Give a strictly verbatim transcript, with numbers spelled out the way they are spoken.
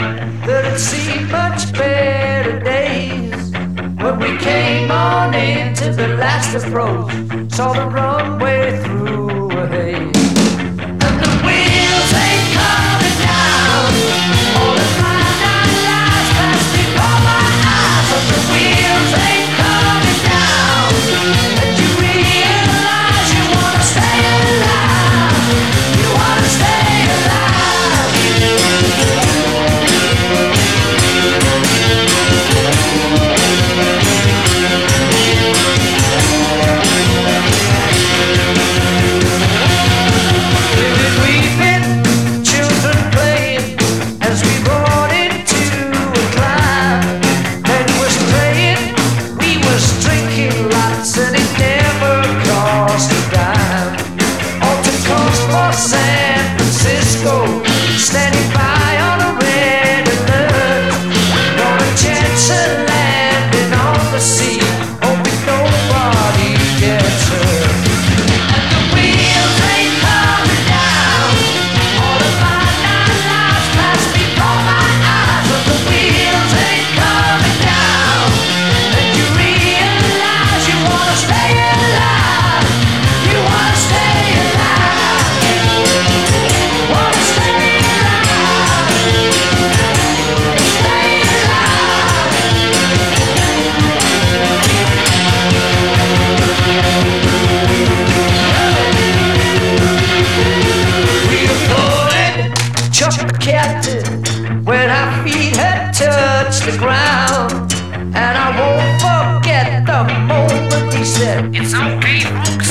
that had seen much better days. When we came on into the last approach, saw the runway through a haze. And the wheels ain't coming down, all the finite lies pass before my eyes. But the wheels ain't coming down, and you realize you wanna stay alive. You wanna stay alive. Women weeping, children playing, as we rode into a climb. Men was praying, we was drinking lots, and it never cost a dime. Altar calls for San Francisco, standing by on a red alert. Not a chance of landing on the sea, hoping nobody gets hurt. And the wheels ain't coming down, all of my nine lives pass before my eyes. But the wheels ain't coming down, and you realize you wanna stay alive. You wanna stay alive. Wanna stay alive. Stay alive. We were floating, Chuck the captain, when our feet had touched the ground. And I won't forget the moment he said, It's okay, folks.